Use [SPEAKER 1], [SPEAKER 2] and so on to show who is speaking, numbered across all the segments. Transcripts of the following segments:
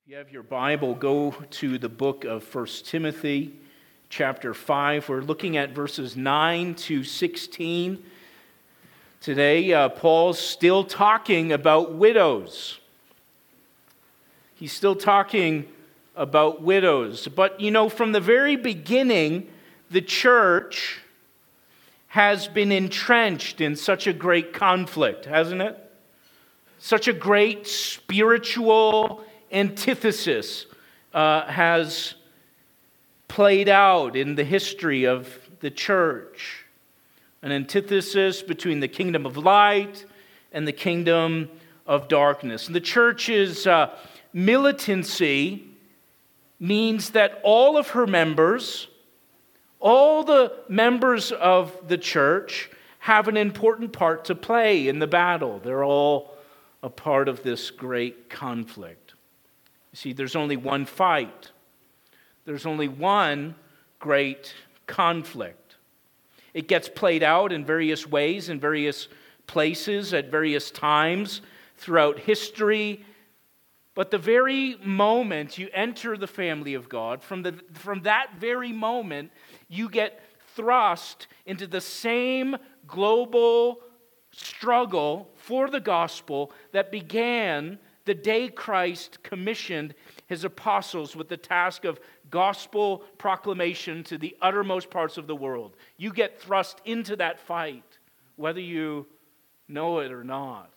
[SPEAKER 1] If you have your Bible, go to the book of 1 Timothy, chapter 5. We're looking at verses 9 to 16. Today, Paul's still talking about widows. He's still talking about widows. But, from the very beginning, the church has been entrenched in such a great conflict, hasn't it? Such a great spiritual antithesis has played out in the history of the church. An antithesis between the kingdom of light and the kingdom of darkness. And the church's militancy means that all of her members, all the members of the church, have an important part to play in the battle. They're all a part of this great conflict. See, there's only one fight. There's only one great conflict. It gets played out in various ways, in various places, at various times throughout history. But the very moment you enter the family of God, from that very moment, you get thrust into the same global struggle for the gospel that began the day Christ commissioned his apostles with the task of gospel proclamation to the uttermost parts of the world. You get thrust into that fight, whether you know it or not.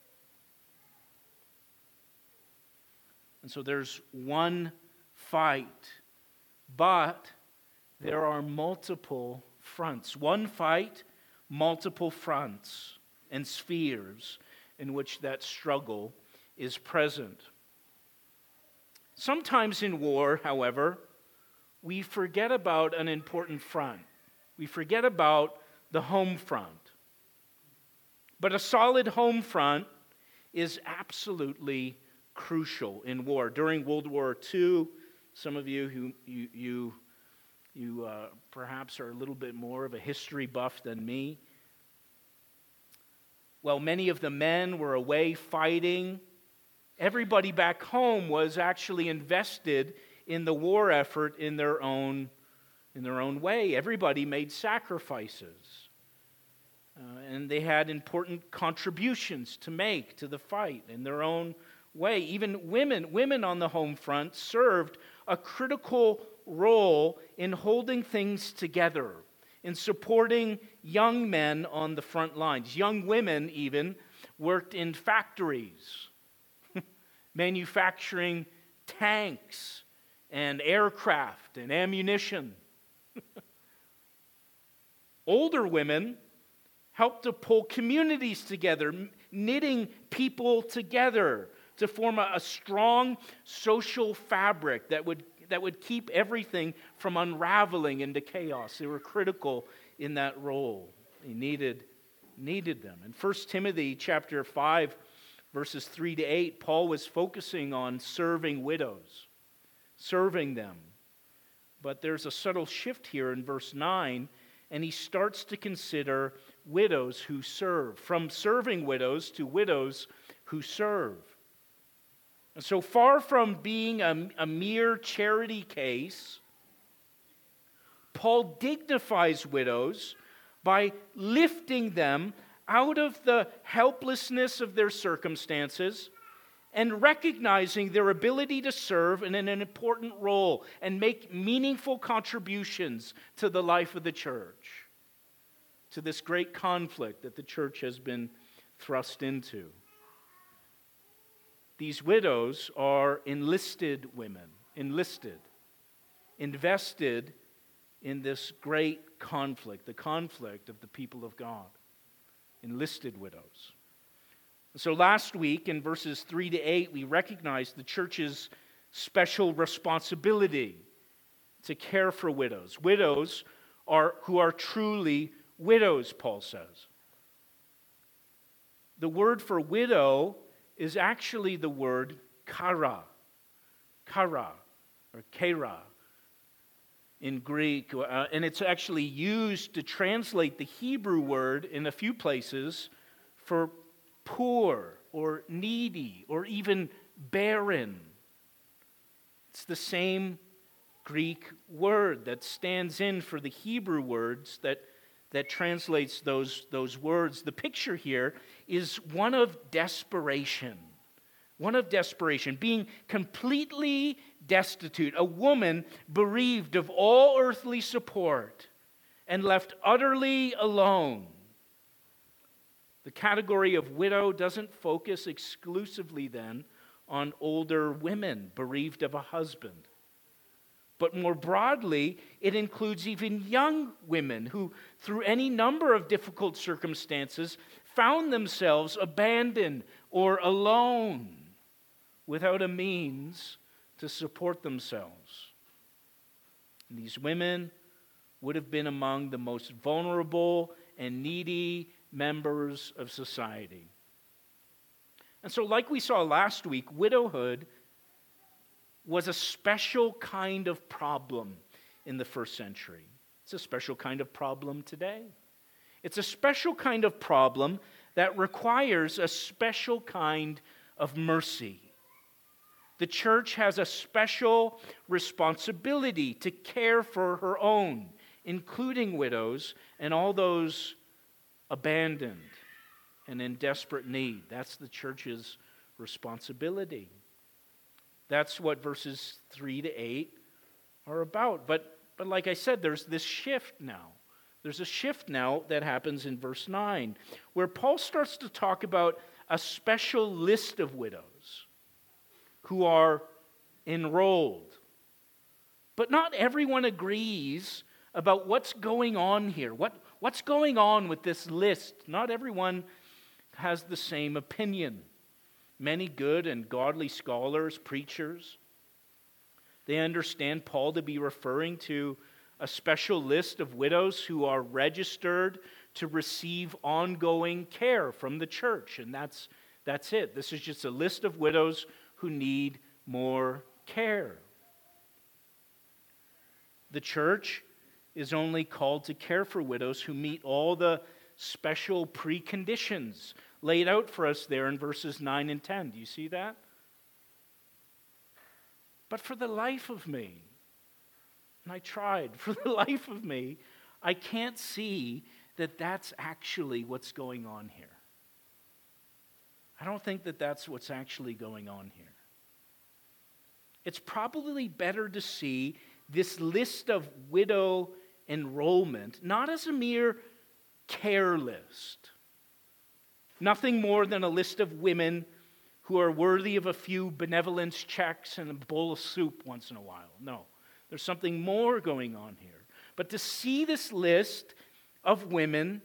[SPEAKER 1] And so there's one fight, but there are multiple fronts. One fight, multiple fronts and spheres in which that struggle is present. Sometimes in war, however, we forget about an important front. We forget about the home front. But a solid home front is absolutely crucial in war. During World War II, some of you who perhaps are a little bit more of a history buff than me, while many of the men were away fighting, everybody back home was actually invested in the war effort in their own way. Everybody made sacrifices. And they had important contributions to make to the fight in their own way. Even women on the home front served a critical role in holding things together, in supporting young men on the front lines. Young women even worked in factories, manufacturing tanks and aircraft and ammunition. Older women helped to pull communities together, knitting people together to form a strong social fabric that would keep everything from unraveling into chaos. They were critical in that role. They needed them. In 1 Timothy chapter 5, verses 3 to 8, Paul was focusing on serving widows, serving them. But there's a subtle shift here in verse 9, and he starts to consider widows who serve, from serving widows to widows who serve. And so far from being a mere charity case, Paul dignifies widows by lifting them out of the helplessness of their circumstances and recognizing their ability to serve in an important role and make meaningful contributions to the life of the church, to this great conflict that the church has been thrust into. These widows are enlisted women, invested in this great conflict, the conflict of the people of God. Enlisted widows. So last week in verses 3 to 8, we recognized the church's special responsibility to care for widows. Widows who are truly widows, Paul says. The word for widow is actually the word kara or kera in Greek, and it's actually used to translate the Hebrew word in a few places for poor or needy or even barren. It's the same Greek word that stands in for the Hebrew words that translates those words. The picture here is one of desperation. One of desperation, being completely destitute, a woman bereaved of all earthly support and left utterly alone. The category of widow doesn't focus exclusively then on older women bereaved of a husband. But more broadly, it includes even young women who, through any number of difficult circumstances, found themselves abandoned or alone, without a means to support themselves. And these women would have been among the most vulnerable and needy members of society. And so, like we saw last week, widowhood was a special kind of problem in the first century. It's a special kind of problem today. It's a special kind of problem that requires a special kind of mercy. The church has a special responsibility to care for her own, including widows and all those abandoned and in desperate need. That's the church's responsibility. That's what verses 3 to 8 are about. But like I said, there's this shift now. There's a shift now that happens in verse 9, where Paul starts to talk about a special list of widows who are enrolled. But not everyone agrees about what's going on here. What's going on with this list? Not everyone has the same opinion. Many good and godly scholars, preachers, they understand Paul to be referring to a special list of widows who are registered to receive ongoing care from the church. And that's it. This is just a list of widows who need more care. The church is only called to care for widows who meet all the special preconditions laid out for us there in verses 9 and 10. Do you see that? But for the life of me, and I tried, for the life of me, I can't see that that's actually what's going on here. I don't think that that's what's actually going on here. It's probably better to see this list of widow enrollment not as a mere care list, nothing more than a list of women who are worthy of a few benevolence checks and a bowl of soup once in a while. No, there's something more going on here. But to see this list of women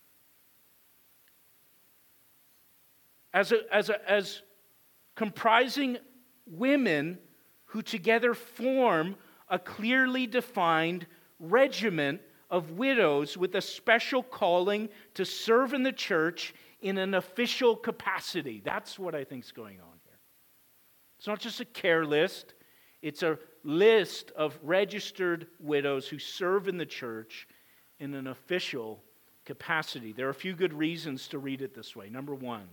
[SPEAKER 1] as comprising women who together form a clearly defined regiment of widows with a special calling to serve in the church in an official capacity. That's what I think is going on here. It's not just a care list. It's a list of registered widows who serve in the church in an official capacity. There are a few good reasons to read it this way. Number one,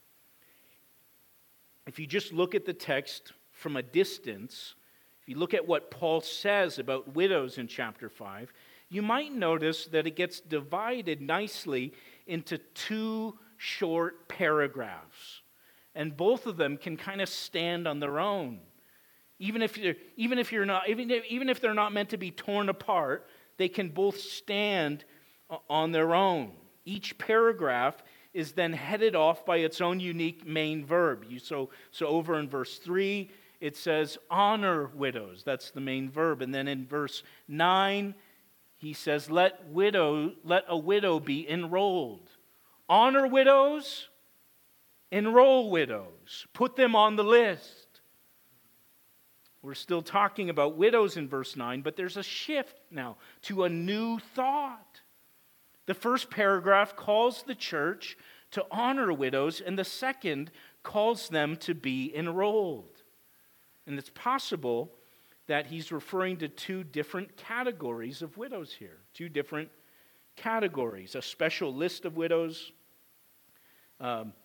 [SPEAKER 1] if you just look at the text from a distance, if you look at what Paul says about widows in chapter 5, you might notice that it gets divided nicely into two short paragraphs. And both of them can kind of stand on their own. Even if they're not meant to be torn apart, they can both stand on their own. Each paragraph is then headed off by its own unique main verb. So over in verse 3, it says, honor widows. That's the main verb. And then in verse 9, he says, let a widow be enrolled. Honor widows, enroll widows. Put them on the list. We're still talking about widows in verse 9, but there's a shift now to a new thought. The first paragraph calls the church to honor widows, and the second calls them to be enrolled. And it's possible that he's referring to two different categories of widows here. Two different categories. A special list of widows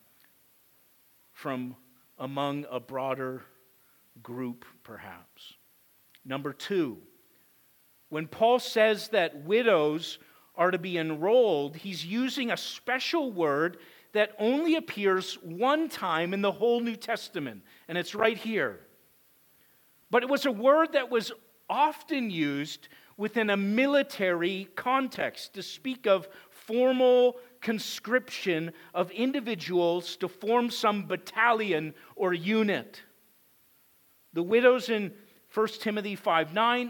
[SPEAKER 1] from among a broader group, perhaps. Number 2, when Paul says that widows are to be enrolled, he's using a special word that only appears one time in the whole New Testament, and it's right here. But it was a word that was often used within a military context to speak of formal conscription of individuals to form some battalion or unit. The widows in 1 Timothy 5:9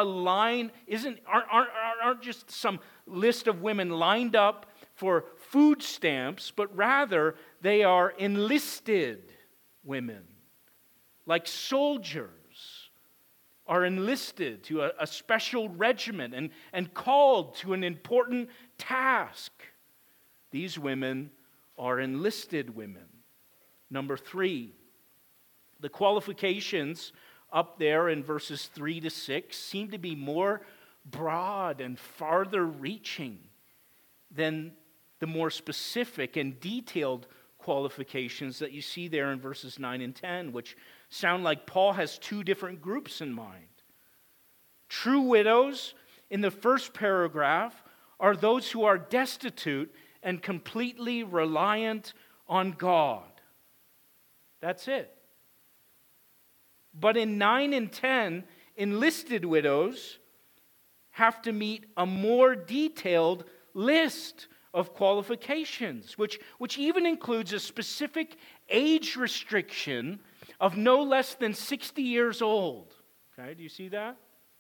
[SPEAKER 1] aren't just some list of women lined up for food stamps, but rather they are enlisted women, like soldiers are enlisted to a special regiment and called to an important task. These women are enlisted women. Number 3, the qualifications up there in verses 3 to 6 seem to be more broad and farther reaching than the more specific and detailed qualifications that you see there in verses 9 and 10, which sound like Paul has 2 different groups in mind. True widows in the first paragraph are those who are destitute and completely reliant on God. That's it. But in 9 and 10, enlisted widows have to meet a more detailed list of qualifications, which even includes a specific age restriction of no less than 60 years old. Okay, do you see that?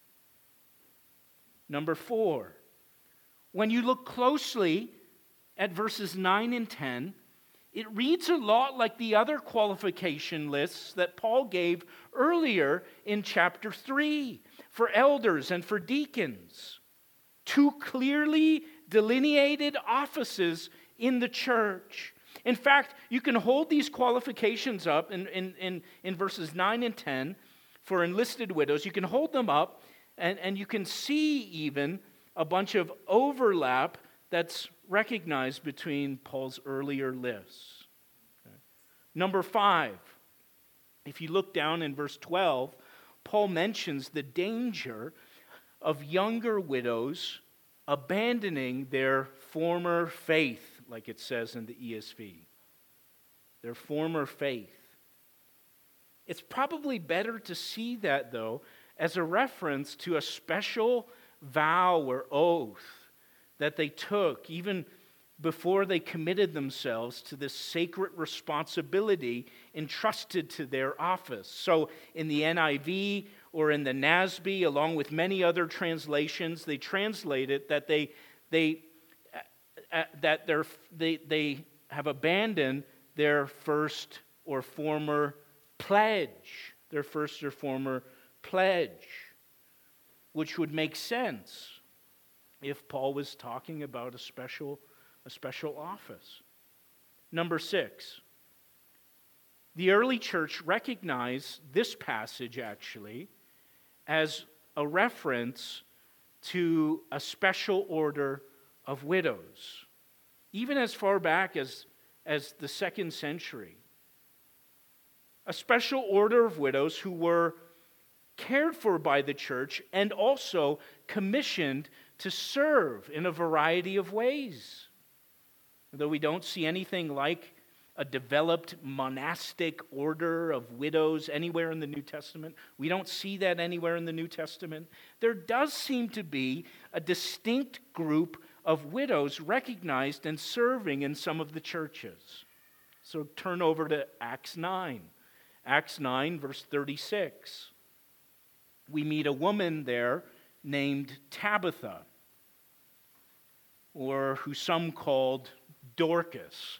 [SPEAKER 1] Number 4, when you look closely at verses 9 and 10, it reads a lot like the other qualification lists that Paul gave earlier in chapter 3 for elders and for deacons. 2 clearly delineated offices in the church. In fact, you can hold these qualifications up in verses 9 and 10 for enlisted widows. You can hold them up and you can see even a bunch of overlap that's recognized between Paul's earlier lists. Okay. Number 5, if you look down in verse 12, Paul mentions the danger of younger widows abandoning their former faith, like it says in the ESV. Their former faith. It's probably better to see that, though, as a reference to a special vow or oath that they took even before they committed themselves to this sacred responsibility entrusted to their office. So in the NIV or in the NASB, along with many other translations, they translate it that they have abandoned their first or former pledge. Their first or former pledge, which would make sense if Paul was talking about a special office. Number 6, the early church recognized this passage actually as a reference to a special order of widows, even as far back as the 2nd century. A special order of widows who were cared for by the church and also commissioned to serve in a variety of ways. Though we don't see anything like a developed monastic order of widows anywhere in the New Testament, we don't see that anywhere in the New Testament, there does seem to be a distinct group of widows recognized and serving in some of the churches. So turn over to Acts 9. Acts 9, verse 36. We meet a woman there named Tabitha, or who some called Dorcas.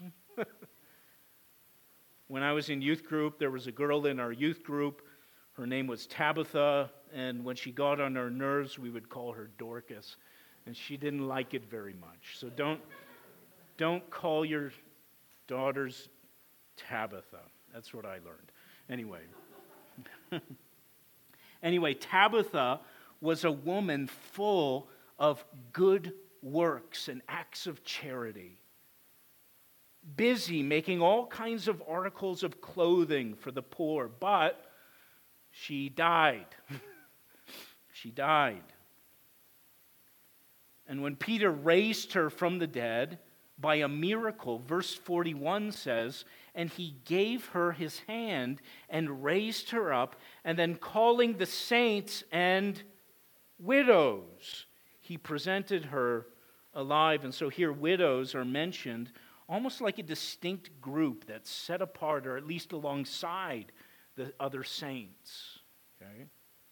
[SPEAKER 1] When I was in youth group, there was a girl in our youth group. Her name was Tabitha, and when she got on our nerves, we would call her Dorcas, and she didn't like it very much. So don't call your daughters Tabitha. That's what I learned. Anyway, Tabitha was a woman full of good works and acts of charity, busy making all kinds of articles of clothing for the poor, but she died. She died. And when Peter raised her from the dead by a miracle, verse 41 says, and he gave her his hand and raised her up, and then calling the saints and widows, he presented her alive. And so here widows are mentioned almost like a distinct group that's set apart, or at least alongside the other saints. Okay?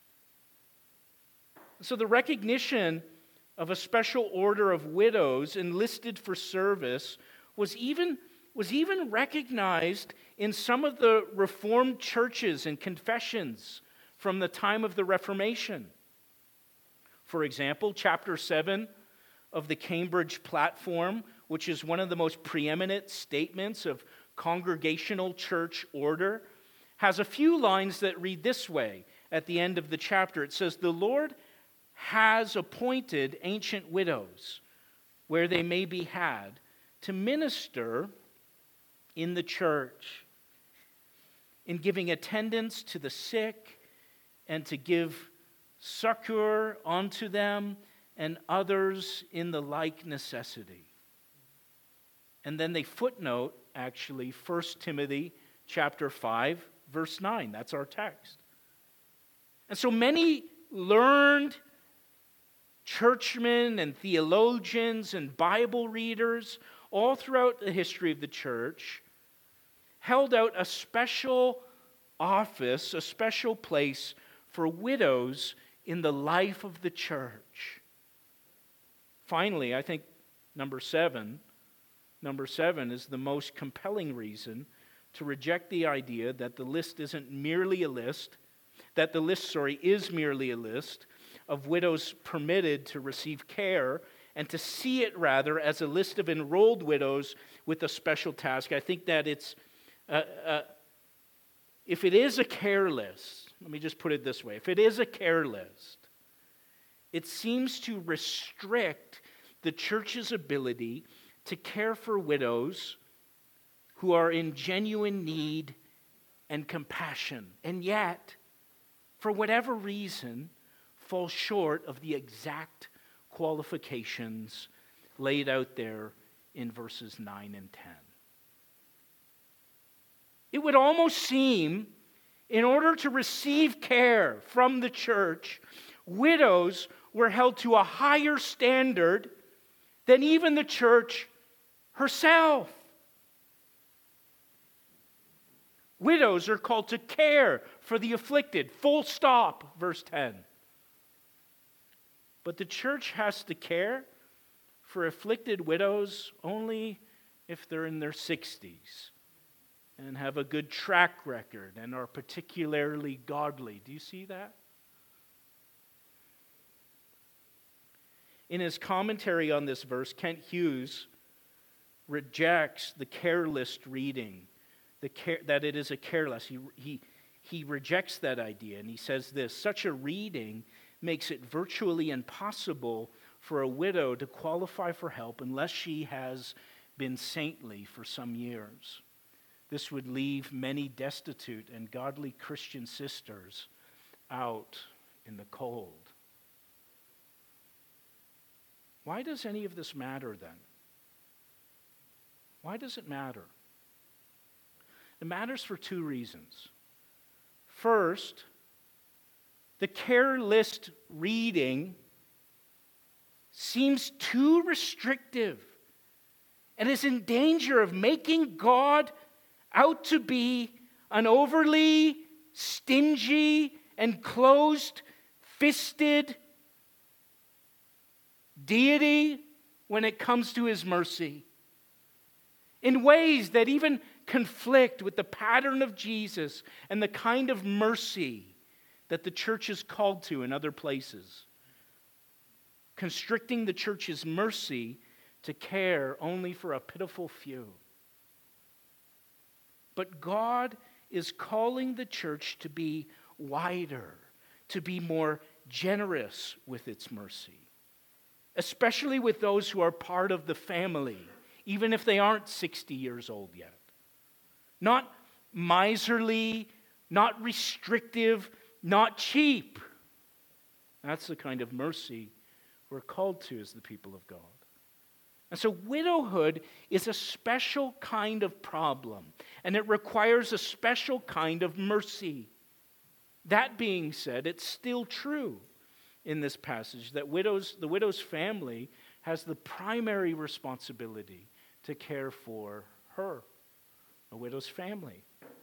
[SPEAKER 1] So the recognition of a special order of widows enlisted for service was even recognized in some of the Reformed churches and confessions from the time of the Reformation. For example, chapter 7 of the Cambridge Platform, which is one of the most preeminent statements of congregational church order, has a few lines that read this way at the end of the chapter. It says, "The Lord has appointed ancient widows where they may be had to minister in the church, in giving attendance to the sick and to give succor unto them and others in the like necessity." And then they footnote, actually, 1 Timothy chapter 5, verse 9. That's our text. And so many learned churchmen and theologians and Bible readers all throughout the history of the church held out a special office, a special place for widows in the life of the church. Finally, I think number seven is the most compelling reason to reject the idea that the list isn't merely a list, that the list, is merely a list of widows permitted to receive care, and to see it rather as a list of enrolled widows with a special task. I think that it's, if it is a care list, let me just put it this way, if it is a care list, it seems to restrict the church's ability to care for widows who are in genuine need and compassion, and yet, for whatever reason, fall short of the exact qualifications laid out there in verses 9 and 10. It would almost seem, in order to receive care from the church, widows were held to a higher standard than even the church herself. Widows are called to care for the afflicted, full stop, verse 10. But the church has to care for afflicted widows only if they're in their 60s and have a good track record and are particularly godly. Do you see that? In his commentary on this verse, Kent Hughes rejects the care list reading, that it is a care list. He rejects that idea, and he says this: such a reading makes it virtually impossible for a widow to qualify for help unless she has been saintly for some years. This would leave many destitute and godly Christian sisters out in the cold. Why does any of this matter then? Why does it matter? It matters for two reasons. First, the care list reading seems too restrictive and is in danger of making God out to be an overly stingy and closed-fisted deity when it comes to his mercy, in ways that even conflict with the pattern of Jesus and the kind of mercy that the church is called to in other places, constricting the church's mercy to care only for a pitiful few. But God is calling the church to be wider, to be more generous with its mercy, especially with those who are part of the family, even if they aren't 60 years old yet. Not miserly, not restrictive, not cheap. That's the kind of mercy we're called to as the people of God. And so widowhood is a special kind of problem, and it requires a special kind of mercy. That being said, it's still true in this passage that the widow's family has the primary responsibility to care for her, a widow's family.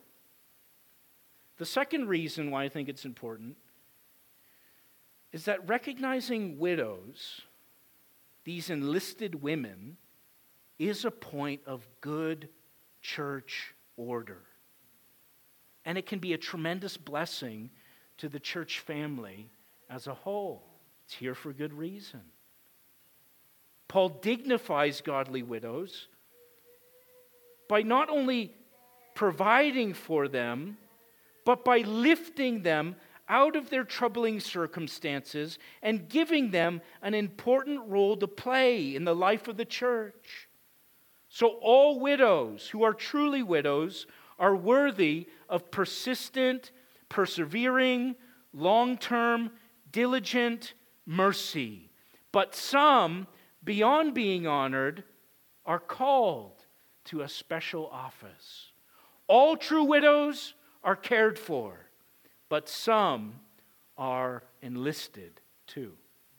[SPEAKER 1] The second reason why I think it's important is that recognizing widows, these enlisted women, is a point of good church order. And it can be a tremendous blessing to the church family as a whole. It's here for good reason. Paul dignifies godly widows by not only providing for them, but by lifting them out of their troubling circumstances and giving them an important role to play in the life of the church. So all widows who are truly widows are worthy of persistent, persevering, long-term, diligent mercy. But some, beyond being honored, are called to a special office. All true widows are cared for, but some are enlisted too.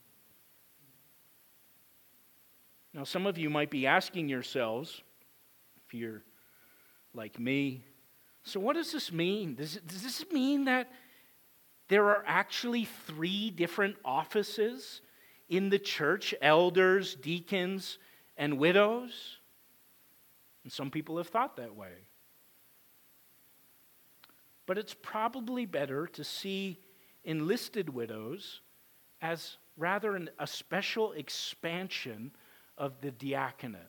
[SPEAKER 1] Now, some of you might be asking yourselves, if you're like me, so what does this mean? Does this mean that there are actually 3 different offices in the church, elders, deacons, and widows? And some people have thought that way. But it's probably better to see enlisted widows as rather a special expansion of the diaconate.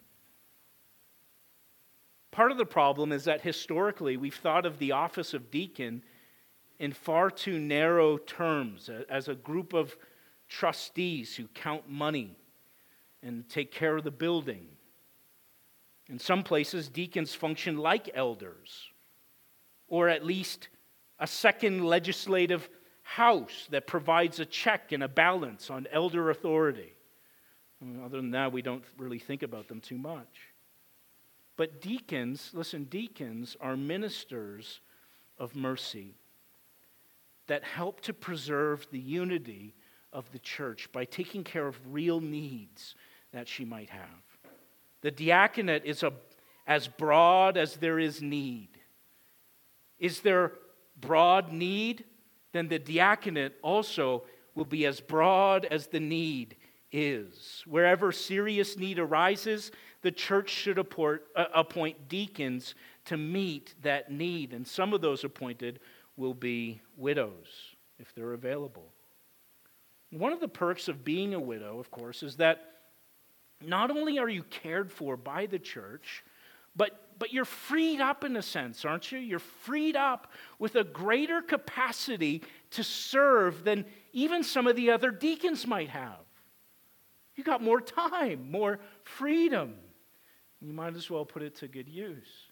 [SPEAKER 1] Part of the problem is that historically we've thought of the office of deacon in far too narrow terms, as a group of trustees who count money and take care of the building. In some places, deacons function like elders, or at least a second legislative house that provides a check and a balance on elder authority. Other than that, we don't really think about them too much. But deacons are ministers of mercy that help to preserve the unity of the church by taking care of real needs that she might have. The diaconate is as broad as there is need. Is there broad need? Then the diaconate also will be as broad as the need is. Wherever serious need arises, the church should appoint deacons to meet that need. And some of those appointed will be widows, if they're available. One of the perks of being a widow, of course, is that not only are you cared for by the church, but you're freed up in a sense, aren't you? You're freed up with a greater capacity to serve than even some of the other deacons might have. You got more time, more freedom. You might as well put it to good use.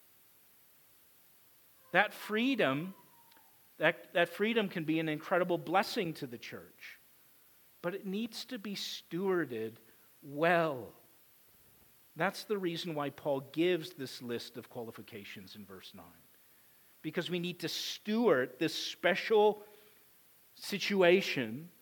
[SPEAKER 1] That freedom can be an incredible blessing to the church, but it needs to be stewarded well. That's the reason why Paul gives this list of qualifications in verse 9. Because we need to steward this special situation,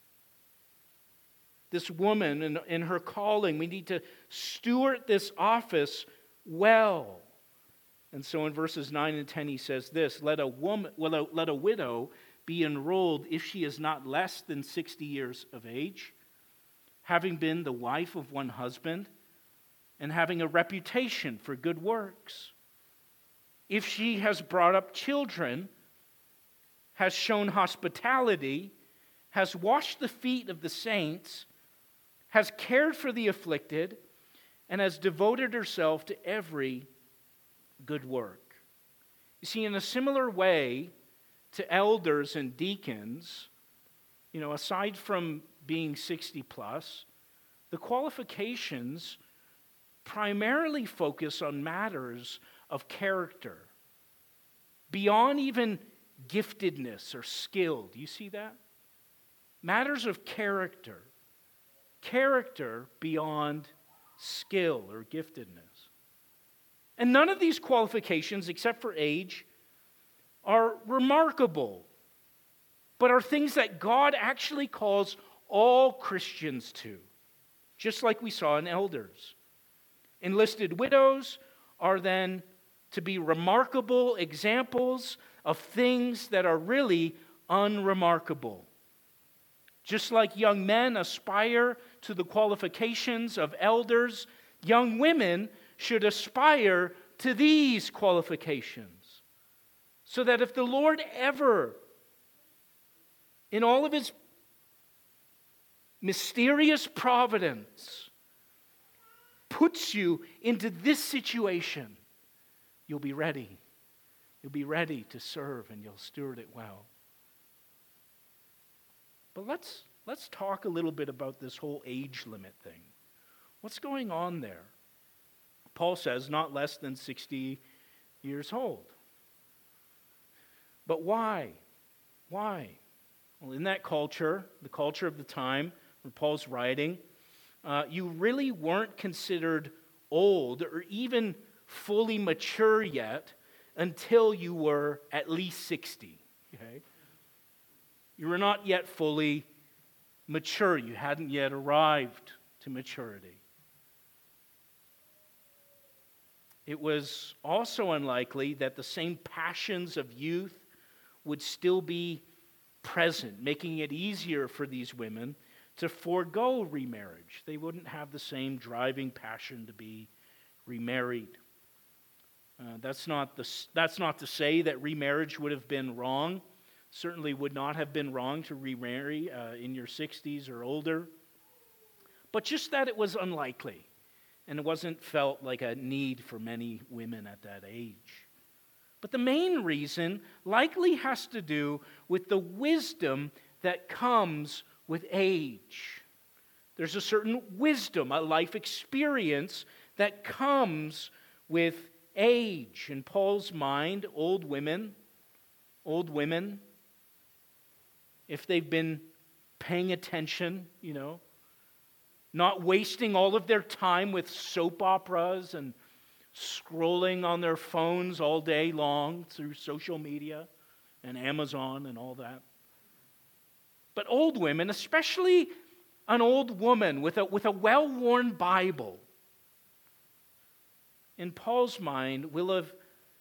[SPEAKER 1] this woman in her calling. We need to steward this office well. And so in verses 9 and 10 he says this, let a widow be enrolled if she is not less than 60 years of age, having been the wife of one husband, and having a reputation for good works. If she has brought up children, has shown hospitality, has washed the feet of the saints, has cared for the afflicted, and has devoted herself to every good work. You see, in a similar way to elders and deacons, aside from being 60 plus, the qualifications primarily focus on matters of character, beyond even giftedness or skill. Do you see that? matters of character. Character beyond skill or giftedness. And none of these qualifications, except for age, are remarkable, but are things that God actually calls all Christians to, just like we saw in elders. Enlisted widows are then to be remarkable examples of things that are really unremarkable. Just like young men aspire to the qualifications of elders, young women should aspire to these qualifications. So that if the Lord ever, in all of His mysterious providence, puts you into this situation, you'll be ready. You'll be ready to serve and you'll steward it well. But let's talk a little bit about this whole age limit thing. What's going on there? Paul says not less than 60 years old. But why? Why? Well, in that culture, the culture of the time where Paul's writing, you really weren't considered old or even fully mature yet until you were at least 60. Okay? You were not yet fully mature. You hadn't yet arrived to maturity. It was also unlikely that the same passions of youth would still be present, making it easier for these women to forego remarriage. They wouldn't have the same driving passion to be remarried. That's not to say that remarriage would have been wrong. Certainly would not have been wrong to remarry in your 60s or older. But just that it was unlikely. And it wasn't felt like a need for many women at that age. But the main reason likely has to do with the wisdom that comes with age. There's a certain wisdom, a life experience that comes with age. In Paul's mind, old women, if they've been paying attention, not wasting all of their time with soap operas and scrolling on their phones all day long through social media and Amazon and all that. But old women, especially an old woman with a well-worn Bible, in Paul's mind will have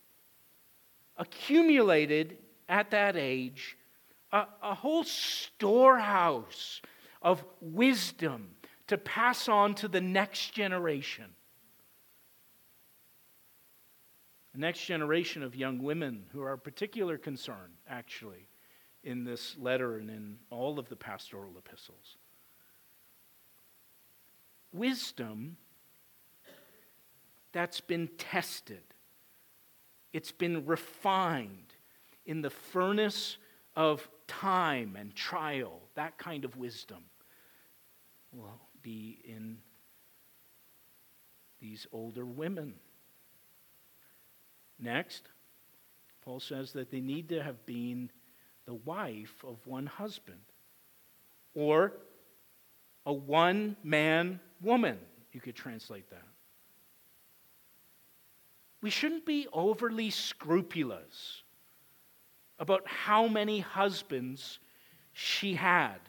[SPEAKER 1] accumulated at that age a whole storehouse of wisdom to pass on to the next generation. The next generation of young women who are a particular concern, actually, in this letter and in all of the pastoral epistles. Wisdom that's been tested. It's been refined in the furnace of time and trial. That kind of wisdom will be in these older women. Next, Paul says that they need to have been the wife of one husband, or a one-man woman, you could translate that. We shouldn't be overly scrupulous about how many husbands she had.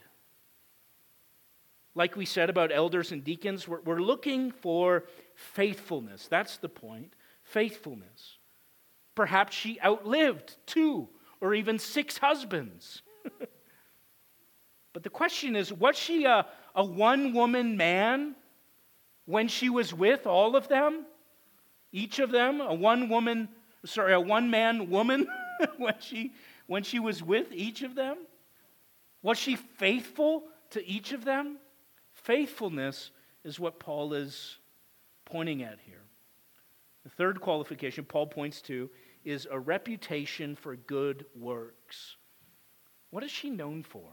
[SPEAKER 1] Like we said about elders and deacons, we're looking for faithfulness. That's the point, faithfulness. Perhaps she outlived 2 or even 6 husbands. But the question is, was she a one-woman man when she was with all of them? Each of them? A one-man woman when she was with each of them? Was she faithful to each of them? Faithfulness is what Paul is pointing at here. The third qualification Paul points to is a reputation for good works. What is she known for?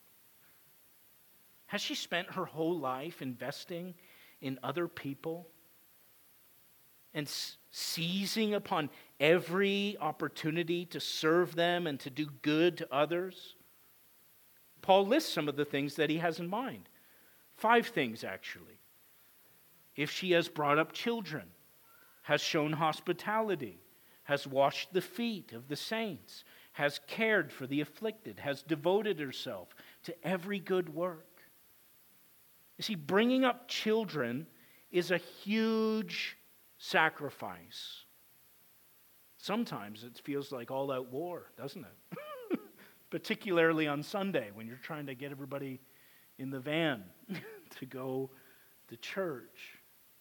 [SPEAKER 1] Has she spent her whole life investing in other people and seizing upon every opportunity to serve them and to do good to others? Paul lists some of the things that he has in mind. 5 things, actually. If she has brought up children, has shown hospitality, has washed the feet of the saints, has cared for the afflicted, has devoted herself to every good work. You see, bringing up children is a huge sacrifice. Sometimes it feels like all-out war, doesn't it? Particularly on Sunday when you're trying to get everybody in the van to go to church.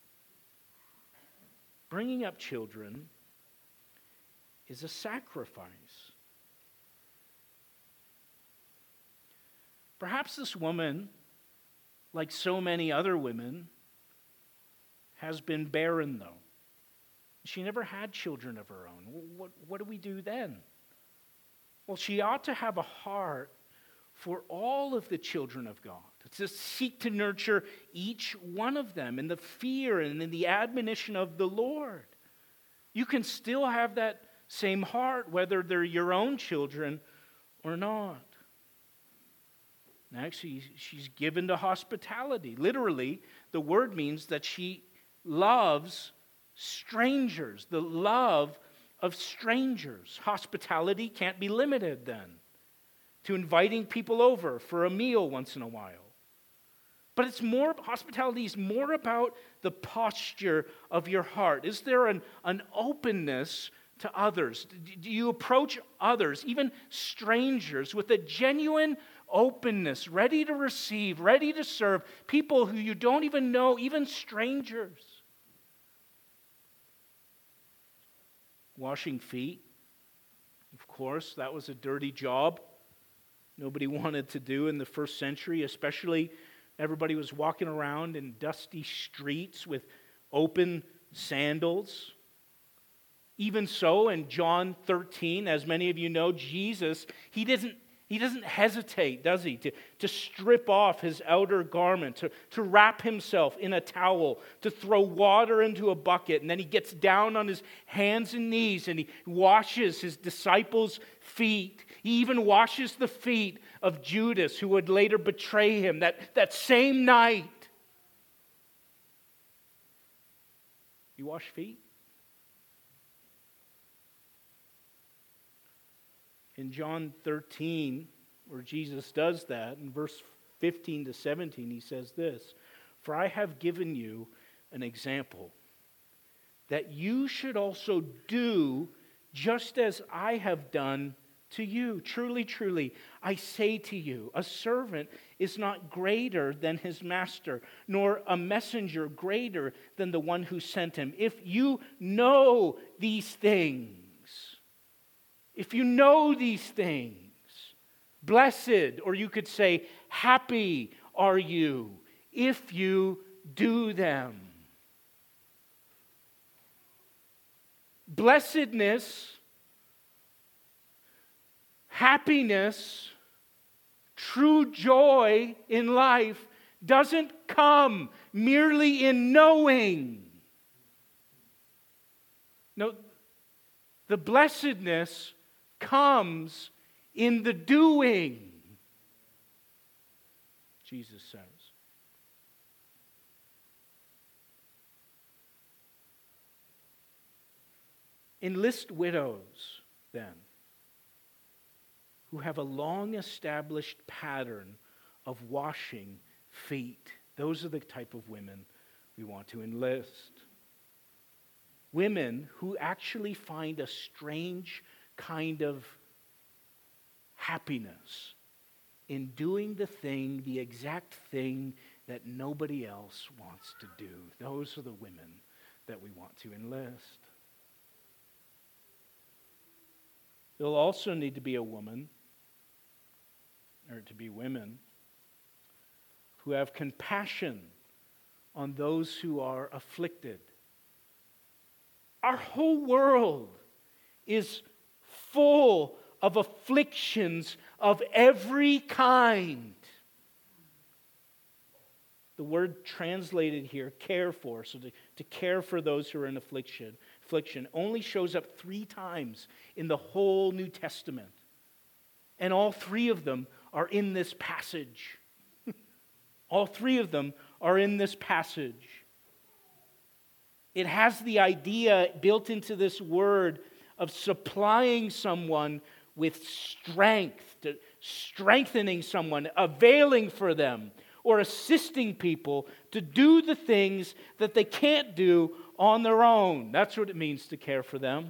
[SPEAKER 1] Bringing up children is a sacrifice. Perhaps this woman, like so many other women, has been barren, though. She never had children of her own. What do we do then? Well, she ought to have a heart for all of the children of God, to seek to nurture each one of them in the fear and in the admonition of the Lord. You can still have that same heart, whether they're your own children or not. Actually, she's given to hospitality. Literally, the word means that she loves strangers, the love of strangers. Hospitality can't be limited then to inviting people over for a meal once in a while. But hospitality is more about the posture of your heart. Is there an openness to others? Do you approach others, even strangers, with a genuine openness, ready to receive, ready to serve people who you don't even know, even strangers? Washing feet, of course, that was a dirty job. Nobody wanted to do in the first century, especially everybody was walking around in dusty streets with open sandals. Even so, in John 13, as many of you know, Jesus, he doesn't hesitate, does he, to strip off his outer garment, to wrap himself in a towel, to throw water into a bucket, and then he gets down on his hands and knees and he washes his disciples' feet. He even washes the feet of Judas, who would later betray him that same night. You wash feet? In John 13, where Jesus does that, in verse 15 to 17, he says this, "For I have given you an example, that you should also do just as I have done to you. Truly, truly, I say to you, a servant is not greater than his master, nor a messenger greater than the one who sent him. If you know these things, blessed, or you could say, happy are you if you do them." Blessedness, happiness, true joy in life doesn't come merely in knowing. No, the blessedness comes in the doing, Jesus says. Enlist widows, then, who have a long-established pattern of washing feet. Those are the type of women we want to enlist. Women who actually find a strange kind of happiness in doing the exact thing that nobody else wants to do. Those are the women that we want to enlist. There'll also need to be a woman, or to be women, who have compassion on those who are afflicted. Our whole world is full of afflictions of every kind. The word translated here, care for, so to care for those who are in affliction, only shows up 3 times in the whole New Testament. And all three of them are in this passage. All three of them are in this passage. It has the idea built into this word of supplying someone with strength, strengthening someone, availing for them, or assisting people to do the things that they can't do on their own. That's what it means to care for them.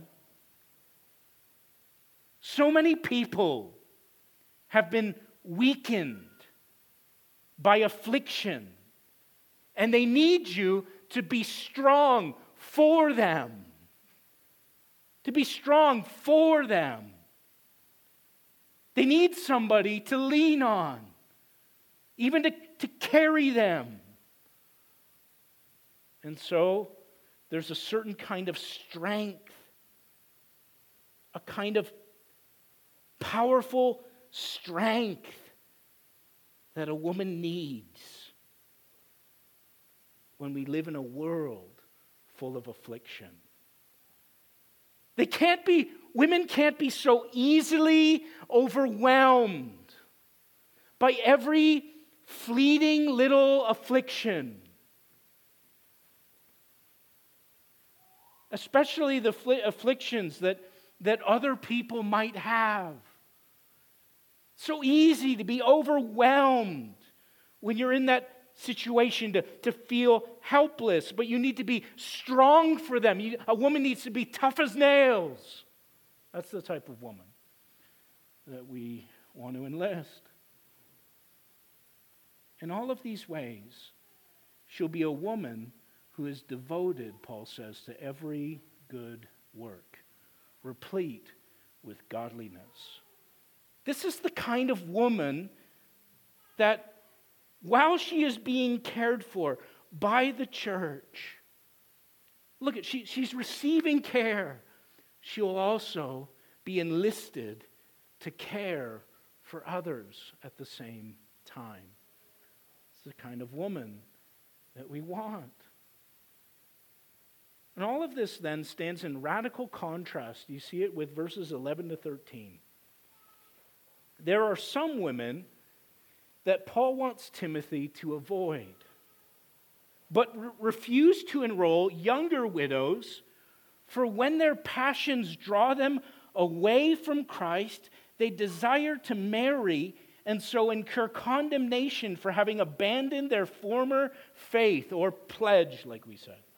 [SPEAKER 1] So many people have been weakened by affliction, and they need you to be strong for them. To be strong for them. They need somebody to lean on, even to carry them. And so, there's a certain kind of strength, a kind of powerful strength that a woman needs when we live in a world full of affliction. Women can't be so easily overwhelmed by every fleeting little affliction. Especially the afflictions that other people might have. So easy to be overwhelmed when you're in that situation, to feel helpless, but you need to be strong for them. A woman needs to be tough as nails. That's the type of woman that we want to enlist. In all of these ways, she'll be a woman who is devoted, Paul says, to every good work, replete with godliness. This is the kind of woman that, while she is being cared for by the church, look at, she's receiving care. She'll also be enlisted to care for others at the same time. It's the kind of woman that we want. And all of this then stands in radical contrast. You see it with verses 11 to 13. There are some women that Paul wants Timothy to avoid, but refuse to enroll younger widows, for when their passions draw them away from Christ, they desire to marry and so incur condemnation for having abandoned their former faith or pledge, like we said.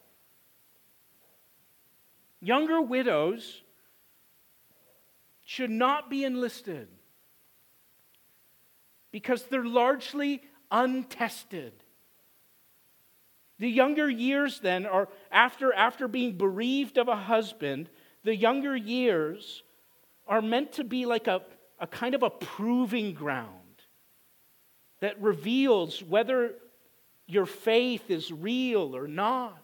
[SPEAKER 1] Younger widows should not be enlisted because they're largely untested. The younger years then are, after being bereaved of a husband, the younger years are meant to be like a kind of a proving ground that reveals whether your faith is real or not.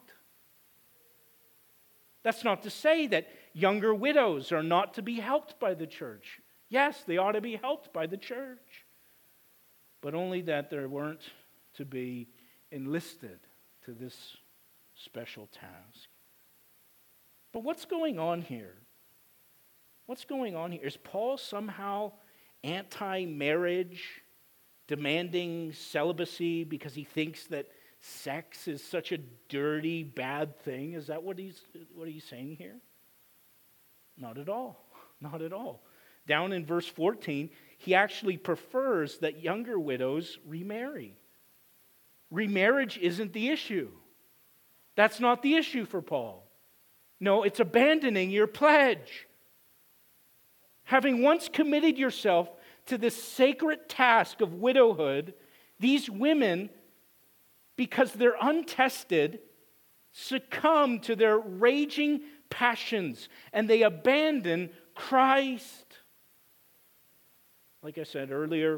[SPEAKER 1] That's not to say that younger widows are not to be helped by the church. Yes, they ought to be helped by the church. But only that they weren't to be enlisted to this special task. But what's going on here? What's going on here? Is Paul somehow anti-marriage, demanding celibacy because he thinks that sex is such a dirty, bad thing? Is that what he's saying here? Not at all. Not at all. Down in verse 14, he actually prefers that younger widows remarry. Remarriage isn't the issue. That's not the issue for Paul. No, it's abandoning your pledge. Having once committed yourself to this sacred task of widowhood, these women, because they're untested, succumb to their raging passions and they abandon Christ. Like I said earlier,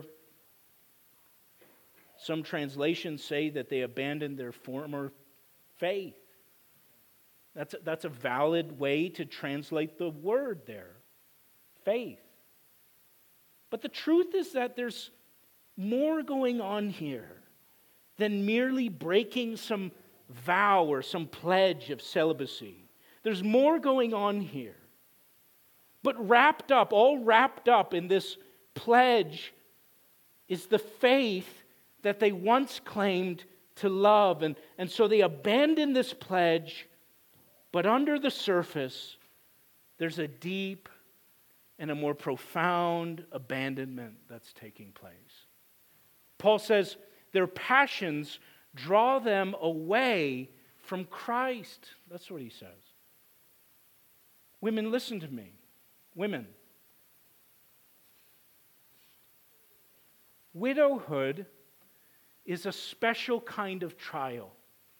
[SPEAKER 1] some translations say that they abandoned their former faith. That's a valid way to translate the word there, faith. But the truth is that there's more going on here than merely breaking some vow or some pledge of celibacy. There's more going on here. But all wrapped up in this pledge is the faith that they once claimed to love. And so they abandon this pledge, but under the surface, there's a deep and a more profound abandonment that's taking place. Paul says their passions draw them away from Christ. That's what he says. Women, listen to me. Women. Widowhood is a special kind of trial.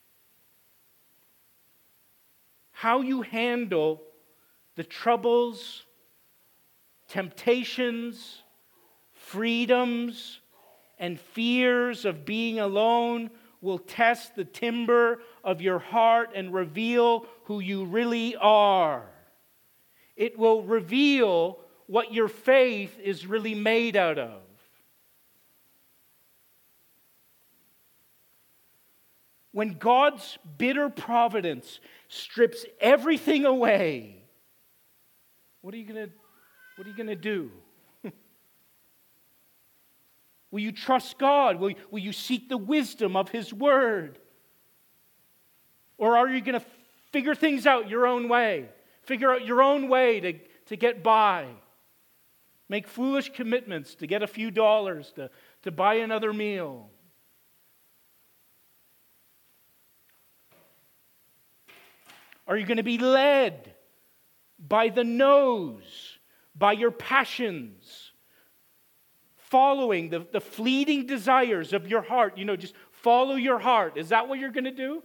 [SPEAKER 1] How you handle the troubles, temptations, freedoms, and fears of being alone will test the timber of your heart and reveal who you really are. It will reveal what your faith is really made out of. When God's bitter providence strips everything away, what are you going to do? Will you trust God? Will you seek the wisdom of His Word? Or are you going to figure things out your own way? Figure out your own way to get by? Make foolish commitments to get a few dollars, to buy another meal? Are you going to be led by the nose, by your passions, following the fleeting desires of your heart? Just follow your heart. Is that what you're going to do?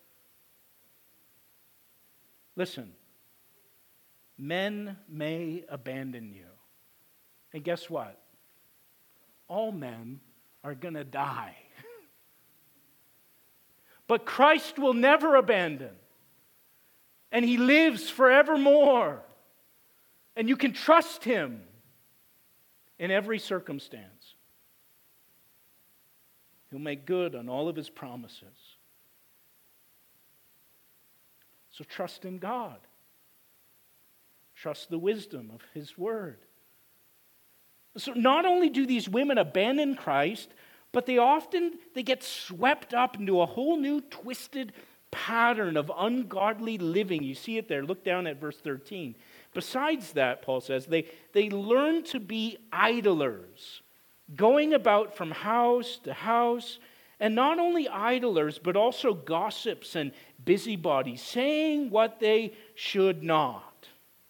[SPEAKER 1] Listen, men may abandon you. And guess what? All men are going to die. But Christ will never abandon. And He lives forevermore. And you can trust Him in every circumstance. He'll make good on all of His promises. So trust in God. Trust the wisdom of His Word. So not only do these women abandon Christ, but they get swept up into a whole new twisted pattern of ungodly living. You see it there. Look down at verse 13. Besides that, Paul says, they learn to be idlers, going about from house to house, and not only idlers, but also gossips and busybodies, saying what they should not.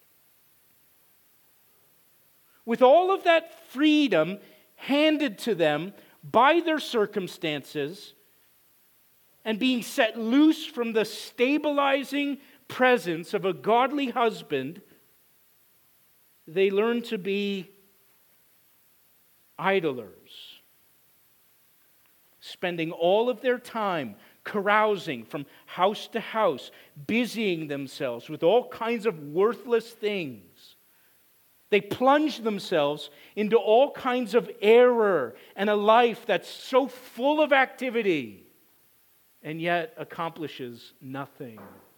[SPEAKER 1] With all of that freedom handed to them by their circumstances, and being set loose from the stabilizing presence of a godly husband, they learn to be idlers, spending all of their time carousing from house to house, busying themselves with all kinds of worthless things. They plunge themselves into all kinds of error and a life that's so full of activity, and yet accomplishes nothing.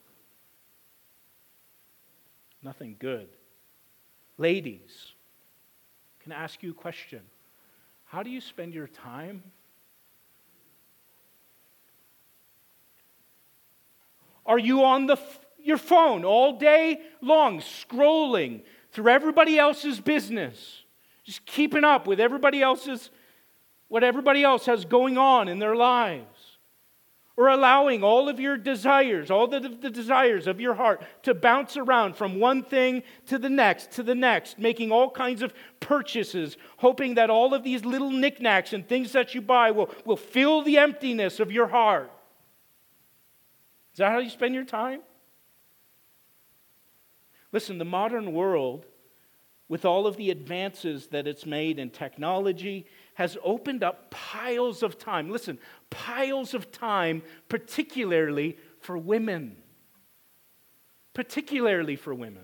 [SPEAKER 1] Nothing good. Ladies, can I ask you a question? How do you spend your time? Are you on your phone all day long, scrolling through everybody else's business, just keeping up with what everybody else has going on in their lives? Or allowing all of your desires, all the desires of your heart to bounce around from one thing to the next, making all kinds of purchases, hoping that all of these little knickknacks and things that you buy will fill the emptiness of your heart. Is that how you spend your time? Listen, the modern world, with all of the advances that it's made in technology, has opened up piles of time. Listen, piles of time, particularly for women. Particularly for women.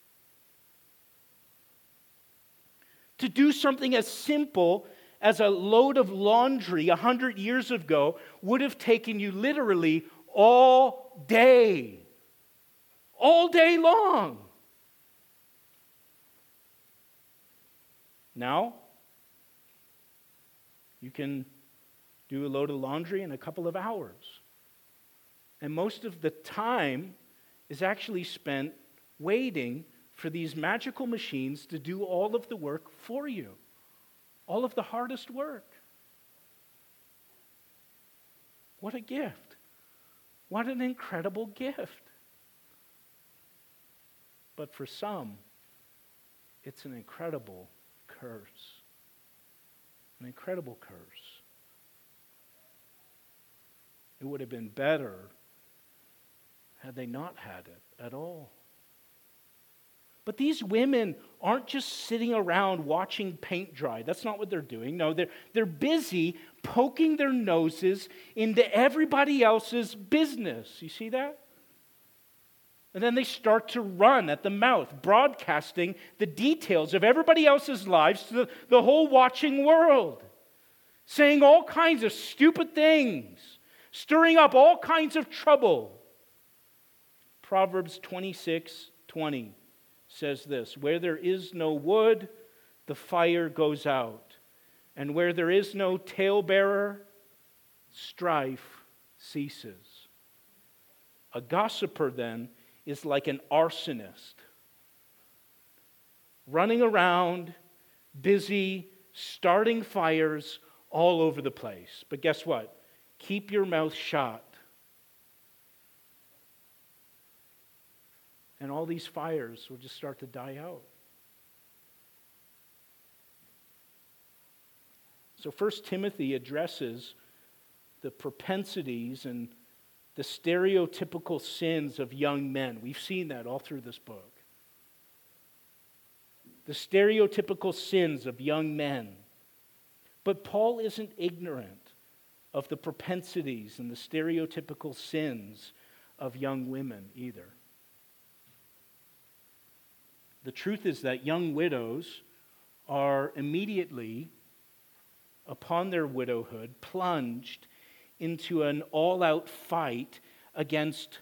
[SPEAKER 1] To do something as simple as a load of laundry 100 years ago would have taken you literally all day. All day long. Now, You can do a load of laundry in a couple of hours. And most of the time is actually spent waiting for these magical machines to do all of the work for you, all of the hardest work. What a gift. What an incredible gift. But for some, it's an incredible curse. An incredible curse. It would have been better had they not had it at all. But these women aren't just sitting around watching paint dry. That's not what they're doing. No, they're busy poking their noses into everybody else's business. You see that? And then they start to run at the mouth, broadcasting the details of everybody else's lives to the whole watching world, saying all kinds of stupid things, stirring up all kinds of trouble. Proverbs 26:20 says this, "Where there is no wood, the fire goes out. And where there is no talebearer, strife ceases." A gossiper, then, is like an arsonist, running around, busy, starting fires all over the place. But guess what? Keep your mouth shut. And all these fires will just start to die out. So 1 Timothy addresses the propensities and the stereotypical sins of young men. We've seen that all through this book. The stereotypical sins of young men. But Paul isn't ignorant of the propensities and the stereotypical sins of young women either. The truth is that young widows are immediately, upon their widowhood, plunged into an all-out fight against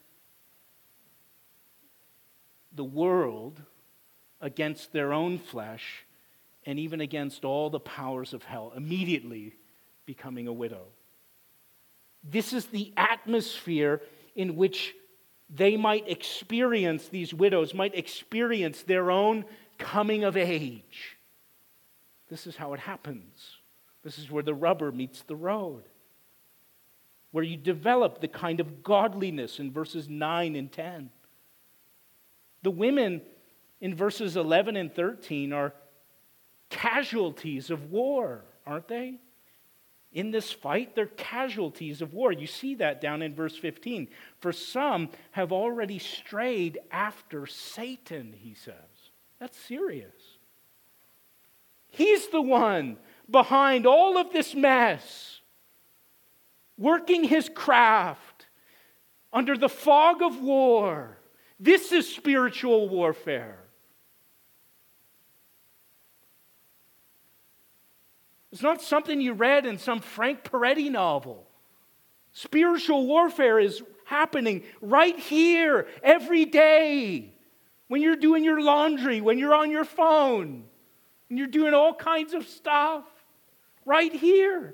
[SPEAKER 1] the world, against their own flesh, and even against all the powers of hell, immediately becoming a widow. This is the atmosphere in which they might experience, these widows might experience their own coming of age. This is how it happens. This is where the rubber meets the road, where you develop the kind of godliness in verses 9 and 10. The women in verses 11 and 13 are casualties of war, aren't they? In this fight, they're casualties of war. You see that down in verse 15. For some have already strayed after Satan, he says. That's serious. He's the one behind all of this mess, working his craft under the fog of war. This is spiritual warfare. It's not something you read in some Frank Peretti novel. Spiritual warfare is happening right here, every day. When you're doing your laundry, when you're on your phone, when you're doing all kinds of stuff. Right here.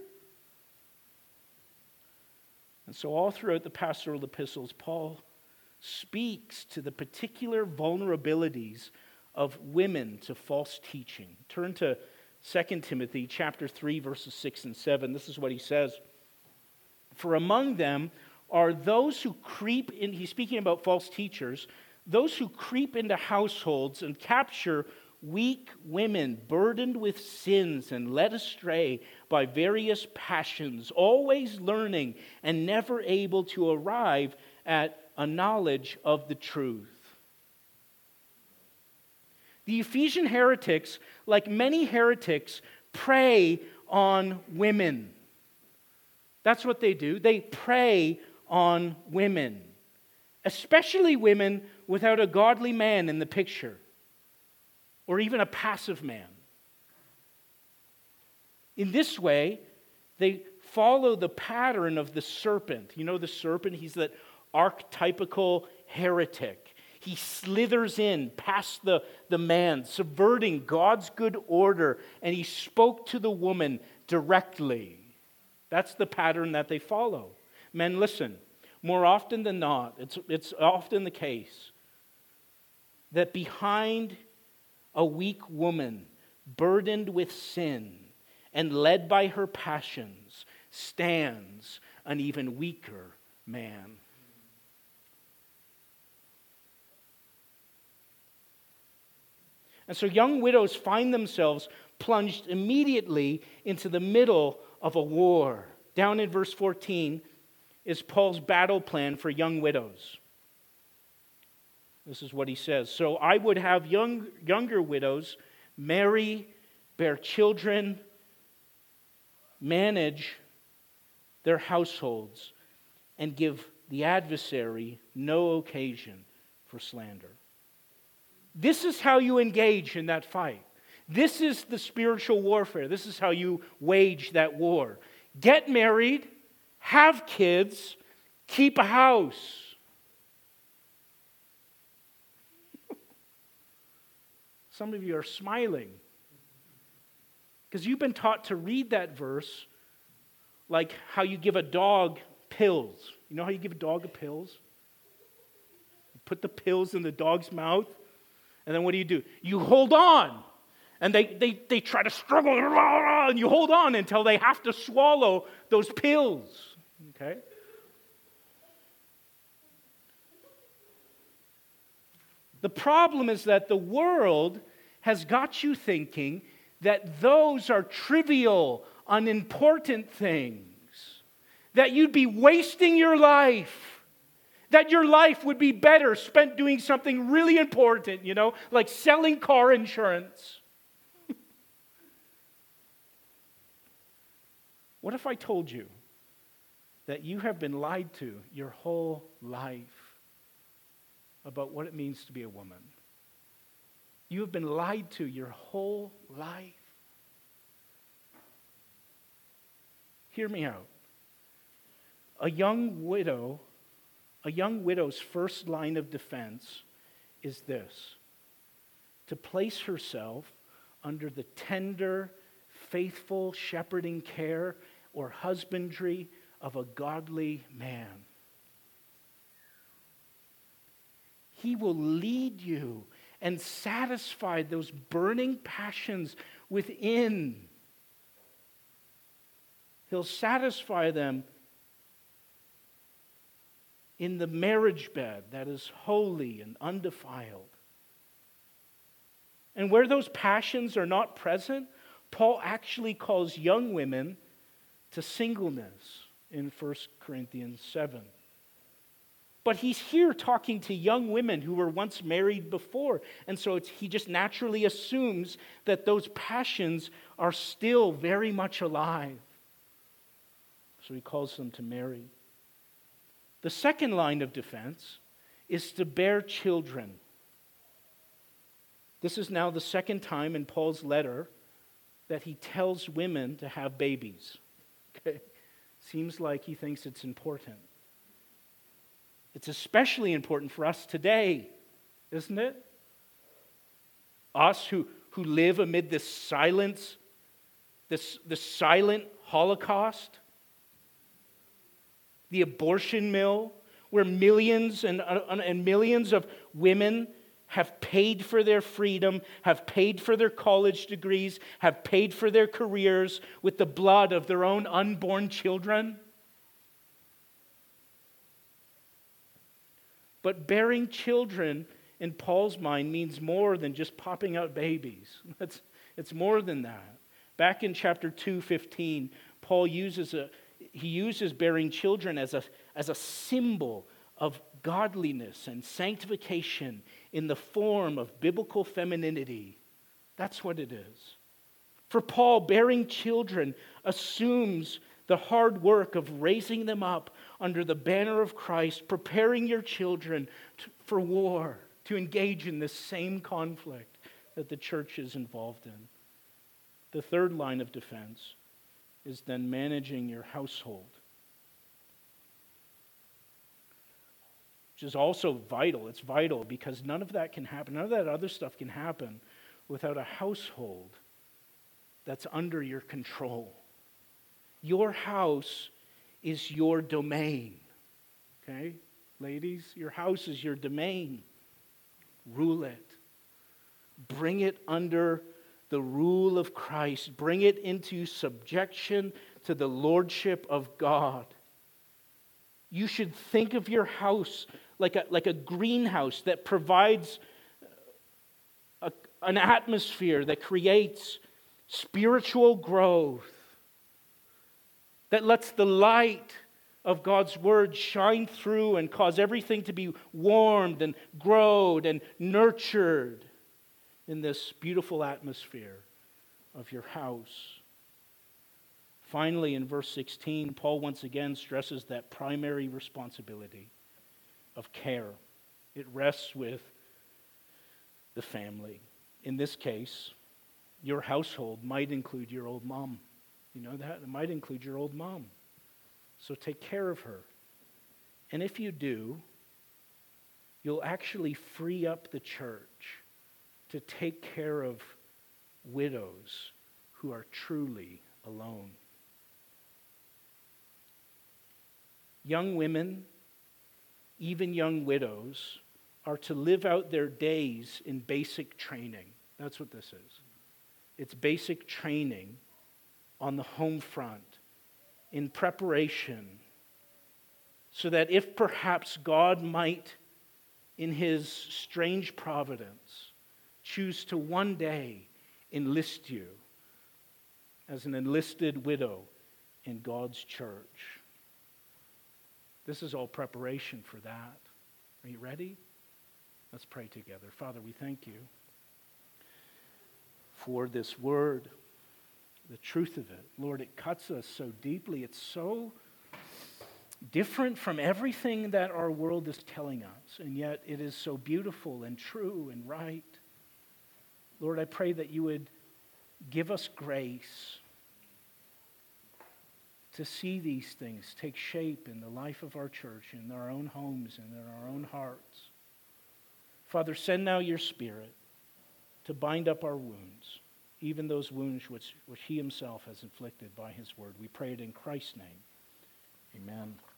[SPEAKER 1] And so all throughout the pastoral epistles, Paul speaks to the particular vulnerabilities of women to false teaching. Turn to 2 Timothy chapter 3, verses 6 and 7. This is what he says. For among them are those who creep in, he's speaking about false teachers, those who creep into households and capture weak women burdened with sins and led astray by various passions, always learning and never able to arrive at a knowledge of the truth. The Ephesian heretics, like many heretics, prey on women. That's what they do. They prey on women, especially women without a godly man in the picture, or even a passive man. In this way, they follow the pattern of the serpent. You know the serpent? He's that archetypical heretic. He slithers in past the man, subverting God's good order, and he spoke to the woman directly. That's the pattern that they follow. Men, listen, more often than not, it's often the case that behind a weak woman, burdened with sin and led by her passions, stands an even weaker man. And so young widows find themselves plunged immediately into the middle of a war. Down in verse 14 is Paul's battle plan for young widows. This is what he says. So I would have younger widows marry, bear children, manage their households, and give the adversary no occasion for slander. This is how you engage in that fight. This is the spiritual warfare. This is how you wage that war. Get married, have kids, keep a house. Some of you are smiling because you've been taught to read that verse like how you give a dog pills. You know how you give a dog pills? You put the pills in the dog's mouth, and then what do? You hold on. And they try to struggle, and you hold on until they have to swallow those pills. Okay? The problem is that the world has got you thinking that those are trivial, unimportant things. That you'd be wasting your life. That your life would be better spent doing something really important, like selling car insurance. What if I told you that you have been lied to your whole life about what it means to be a woman? You have been lied to your whole life. Hear me out. A young widow's first line of defense is this: to place herself under the tender, faithful shepherding care or husbandry of a godly man. He will lead you and satisfy those burning passions within. He'll satisfy them in the marriage bed that is holy and undefiled. And where those passions are not present, Paul actually calls young women to singleness in 1 Corinthians 7. But he's here talking to young women who were once married before. And so he just naturally assumes that those passions are still very much alive. So he calls them to marry. The second line of defense is to bear children. This is now the second time in Paul's letter that he tells women to have babies. Okay? Seems like he thinks it's important. It's especially important for us today, isn't it? Us who live amid this silence, this silent Holocaust, the abortion mill, where millions and millions of women have paid for their freedom, have paid for their college degrees, have paid for their careers with the blood of their own unborn children. But bearing children, in Paul's mind, means more than just popping out babies. It's more than that. Back in chapter 2:15, Paul uses bearing children as a symbol of godliness and sanctification in the form of biblical femininity. That's what it is. For Paul, bearing children assumes the hard work of raising them up under the banner of Christ, preparing your children for war, to engage in this same conflict that the church is involved in. The third line of defense is then managing your household, which is also vital. It's vital because none of that can happen. None of that other stuff can happen without a household that's under your control. Your house is your domain. Okay? Ladies, your house is your domain. Rule it. Bring it under the rule of Christ. Bring it into subjection to the lordship of God. You should think of your house like a greenhouse that provides an atmosphere that creates spiritual growth, that lets the light of God's word shine through and cause everything to be warmed and growed and nurtured in this beautiful atmosphere of your house. Finally, in verse 16, Paul once again stresses that primary responsibility of care. It rests with the family. In this case, your household might include your old mom. You know that? It might include your old mom. So take care of her. And if you do, you'll actually free up the church to take care of widows who are truly alone. Young women, even young widows, are to live out their days in basic training. That's what this is. It's basic training on the home front, in preparation, so that if perhaps God might, in his strange providence, choose to one day enlist you as an enlisted widow in God's church. This is all preparation for that. Are you ready? Let's pray together. Father, we thank you for this word, the truth of it. Lord, it cuts us so deeply. It's so different from everything that our world is telling us, and yet it is so beautiful and true and right. Lord, I pray that you would give us grace to see these things take shape in the life of our church, in our own homes, and in our own hearts. Father, send now your Spirit to bind up our wounds, even those wounds which he himself has inflicted by his word. We pray it in Christ's name. Amen.